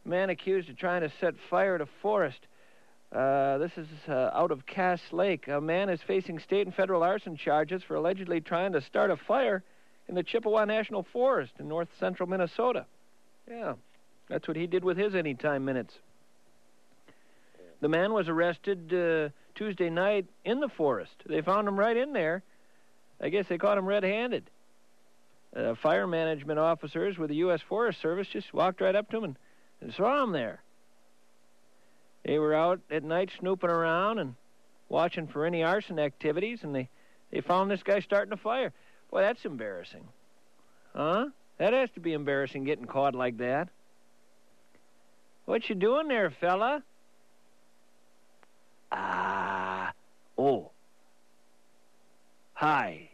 A man accused of trying to set fire to forest. This is out of Cass Lake. A man is facing state and federal arson charges for allegedly trying to start a fire in the Chippewa National Forest in north-central Minnesota. Yeah, that's what he did with his anytime minutes. The man was arrested Tuesday night in the forest. They found him right in there. I guess they caught him red-handed. Fire management officers with the U.S. Forest Service just walked right up to him and saw him there. They were out at night snooping around and watching for any arson activities, and they found this guy starting a fire. Boy, that's embarrassing. Huh? That has to be embarrassing, getting caught like that. What you doing there, fella? Oh. Hi.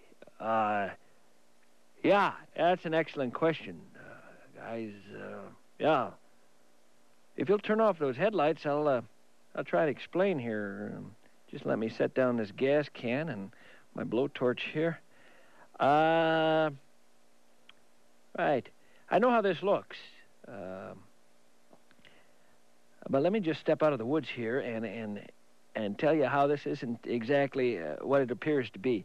Yeah, that's an excellent question. Guys, yeah. If you'll turn off those headlights, I'll try to explain here. Just let me set down this gas can and my blowtorch here. Right. I know how this looks. But let me just step out of the woods here and tell you how this isn't exactly what it appears to be.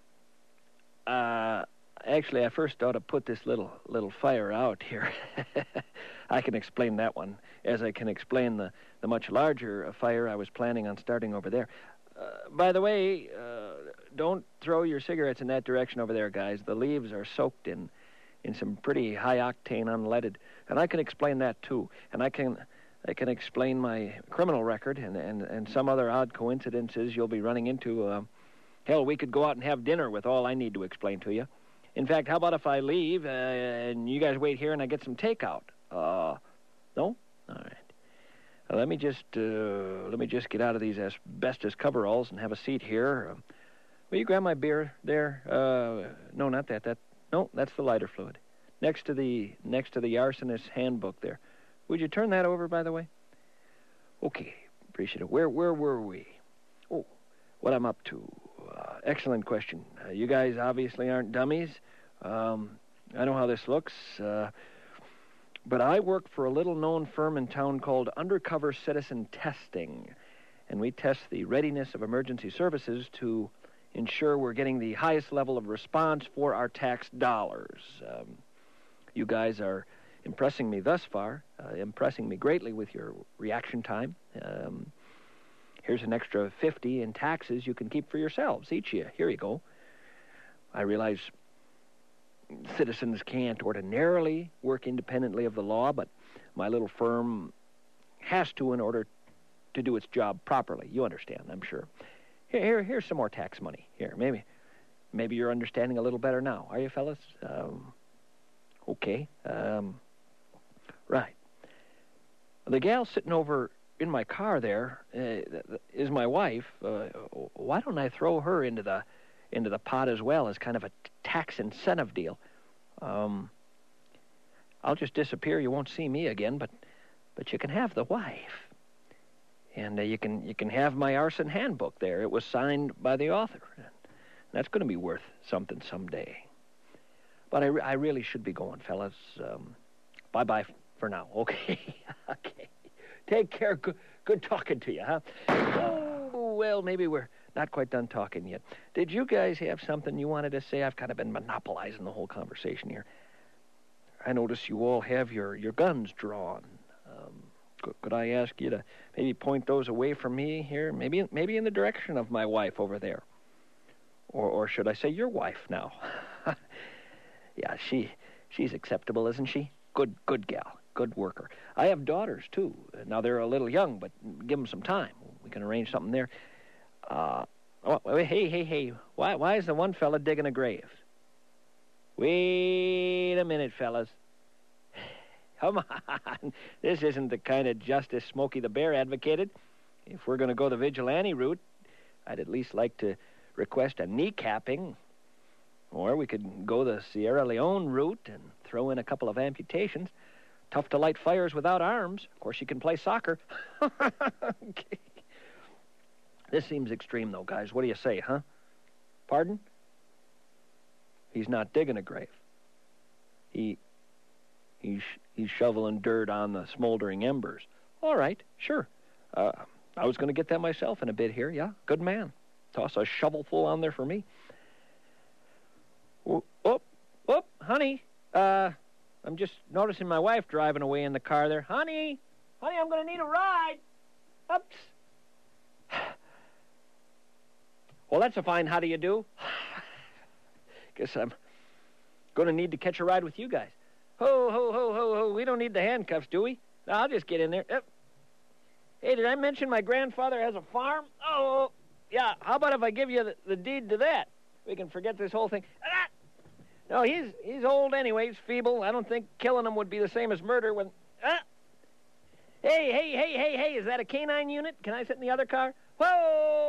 Actually, I first ought to put this little fire out here. I can explain that one, as I can explain the much larger fire I was planning on starting over there. By the way, don't throw your cigarettes in that direction over there, guys. The leaves are soaked in some pretty high-octane unleaded, and I can explain that too. And I can explain my criminal record and some other odd coincidences you'll be running into. Hell, we could go out and have dinner with all I need to explain to you. In fact, how about if I leave and you guys wait here and I get some takeout? No? All right. Let me just get out of these asbestos coveralls and have a seat here. Will you grab my beer there? No, not that. No, that's the lighter fluid. Next to the arsonist's handbook there. Would you turn that over, by the way? Okay, appreciate it. Where were we? Oh, what I'm up to. Excellent question. You guys obviously aren't dummies. I know how this looks. But I work for a little-known firm in town called Undercover Citizen Testing. And we test the readiness of emergency services to ensure we're getting the highest level of response for our tax dollars. You guys are impressing me thus far, impressing me greatly with your reaction time. Here's an extra $50 in taxes you can keep for yourselves, each year. Here you go. I realize citizens can't ordinarily work independently of the law, but my little firm has to in order to do its job properly. You understand, I'm sure. Here's some more tax money. Here, maybe you're understanding a little better now. Are you, fellas? Okay. Right. The gal sitting over in my car there is my wife. Why don't I throw her into the pot as well as kind of a tax incentive deal? I'll just disappear. You won't see me again, but you can have the wife, and you can have my arson handbook there. It was signed by the author. And that's going to be worth something someday. But I really should be going, fellas. Bye-bye for now. Okay. Okay. Take care. Good talking to you, huh? Oh, well, maybe we're not quite done talking yet. Did you guys have something you wanted to say? I've kind of been monopolizing the whole conversation here. I notice you all have your guns drawn. Could I ask you to maybe point those away from me here? Maybe in the direction of my wife over there. Or should I say your wife now? Yeah, she's acceptable, isn't she? Good gal. Good worker. I have daughters, too. Now, they're a little young, but give them some time. We can arrange something there. Hey. Why is the one fella digging a grave? Wait a minute, fellas. Come on. This isn't the kind of justice Smokey the Bear advocated. If we're going to go the vigilante route, I'd at least like to request a kneecapping. Or we could go the Sierra Leone route and throw in a couple of amputations. Tough to light fires without arms. Of course, you can play soccer. Okay. This seems extreme, though, guys. What do you say, huh? Pardon? He's not digging a grave. He's He's shoveling dirt on the smoldering embers. All right, sure. I was going to get that myself in a bit here. Yeah, good man. Toss a shovelful on there for me. Oh, honey. I'm just noticing my wife driving away in the car there. Honey, I'm going to need a ride. Oops. Well, that's a fine how do you do. Guess I'm going to need to catch a ride with you guys. Ho, ho, ho, ho, ho. We don't need the handcuffs, do we? No, I'll just get in there. Hey, did I mention my grandfather has a farm? Oh, yeah. How about if I give you the deed to that? We can forget this whole thing. No, he's old anyway. He's feeble. I don't think killing him would be the same as murder when... Hey, is that a canine unit? Can I sit in the other car? Whoa!